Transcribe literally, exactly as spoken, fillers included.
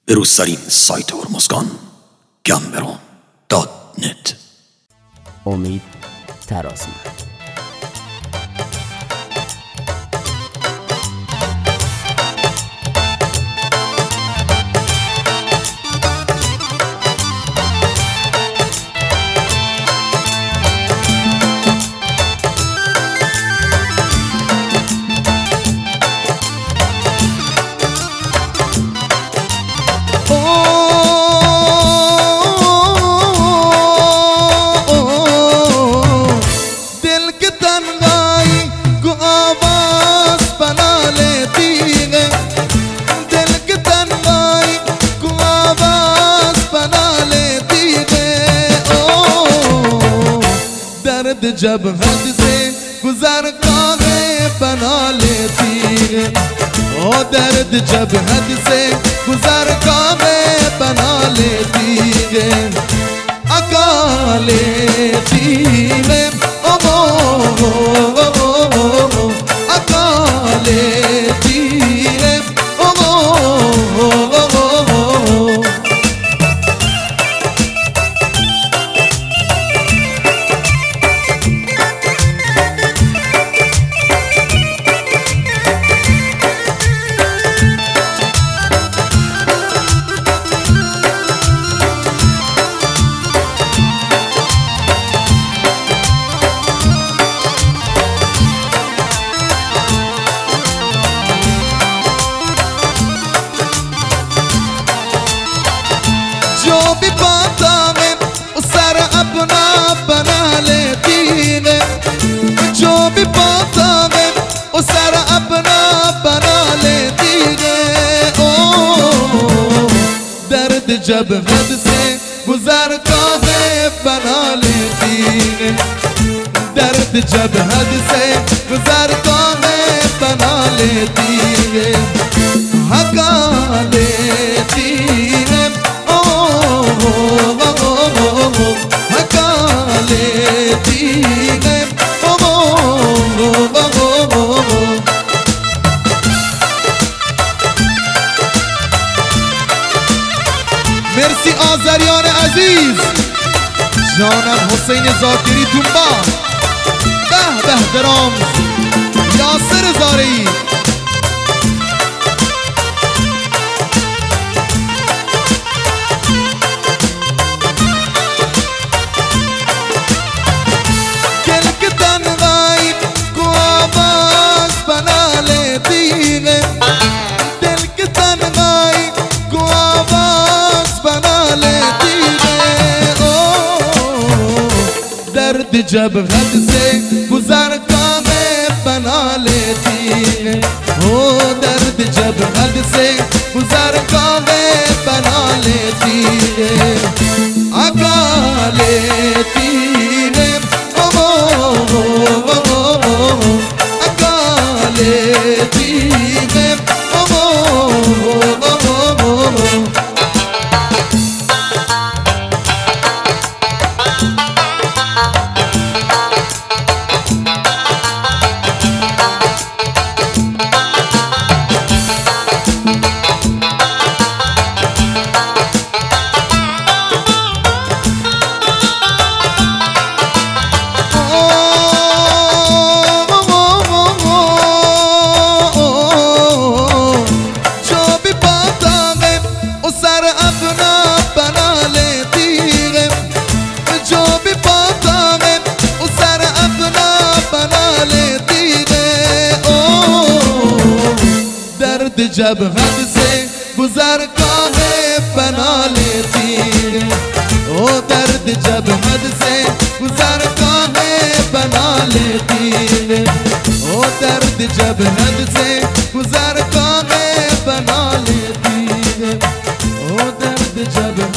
به روزترین سایت هرمزگان گمبرون دات نت. امید ترازمند. जब हद से गुजर काहे बना लेती है, ओ दर्द जब हद से गुजर काहे बना लेती है, अका लेती है, ओ मो अका लेती है, ओ मो जो भी पाता है उस सर अपना बना लेती है, जो भी पाता है उस सर अपना बना लेती है, ओ दर्द जब हद से गुजर काहे बना लेती है, दर्द जब हद से गुजर काहे बना लेती है, हका लेती है, हका लेती है, ओ مرسی آذریان عزیز، جانم حسین ذاکری دنبا، به به درام یاسر زاری. जब हद से गुजर काहे बना लेती है, ओ दर्द जब हद से गुजर काहे बना लेती है, अका लेती है, ओ अका लेती है, ओ जब हद से गुजर काहे बना लेती है, ओ दर्द जब हद से गुजर काहे बना लेती है, ओ दर्द जब हद से गुजर काहे बना लेती है, ओ दर्द जब